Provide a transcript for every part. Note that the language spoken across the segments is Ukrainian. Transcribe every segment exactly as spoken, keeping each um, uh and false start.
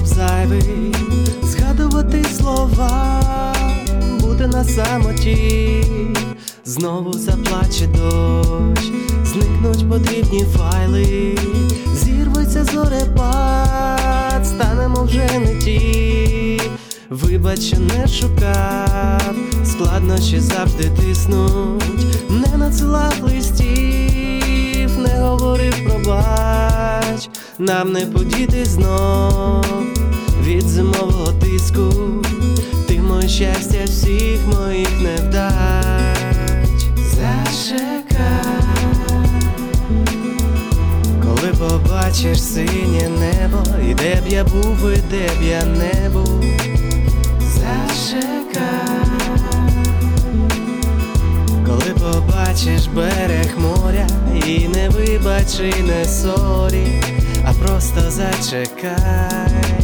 б зайвий згадувати слова, бути на самоті. Знову заплаче дощ, зникнуть потрібні файли, зірветься зорепад, станемо вже не ті. Вибач, що не шукав, складнощі завжди тиснуть, не надсилав листів, не говорив пробач. Нам не подіти знов від зимового тиску, ти моє щастя всіх моїх невдач. Зачекай, коли побачиш синє небо, і де б я був, і де б я не був. Зачекай, коли побачиш берег моря, і не вибач, і не сорі, а просто зачекай.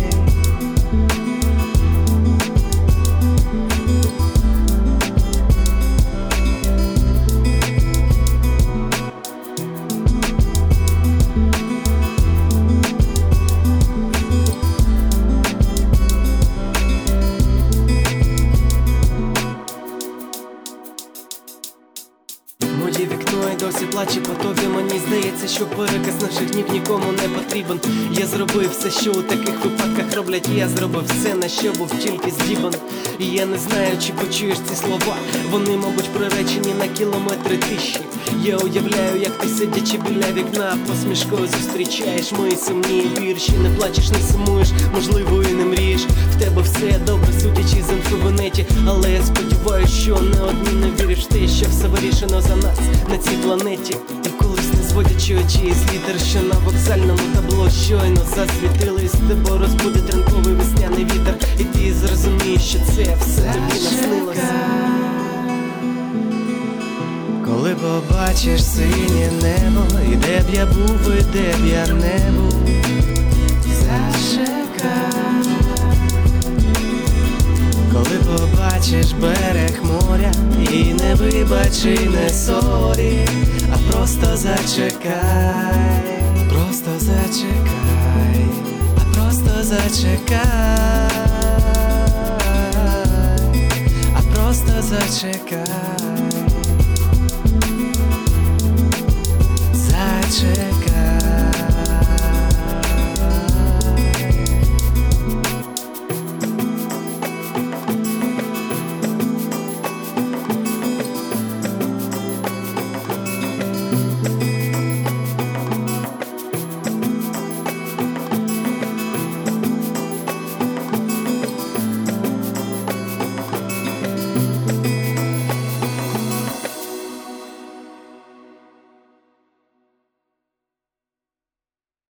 Моє вікно і досі плаче по тобі. Мені здається, що переказ наших днів нікому не потрібен. Я зробив все, що у таких випадках роблять. Я зробив все, на що був тільки здібен. І я не знаю, чи почуєш ці слова. Вони, мабуть, приречені на кілометри тиші. Я уявляю, як ти, сидячи біля вікна, посмішкою зустрічаєш мої сумні вірші. Не плачеш, не сумуєш, можливо, і не мрієш. В тебе все добре, судячи з інфи в інеті. Але я сподіваюсь, що не одні не віриш в те, що все вирішено за нас на цій планеті. І колись, не зводячи очі з літер, що на вокзальному табло щойно засвітились, тебе розбудить ранковий весняний вітер, і ти зрозумієш, що це все тобі наснилося. Коли побачиш синє небо, і де б я був, і де б я не був. Зачекай, коли побачиш берег моря, і не вибач, і не сорі, а просто зачекай, просто зачекай, а просто зачекай.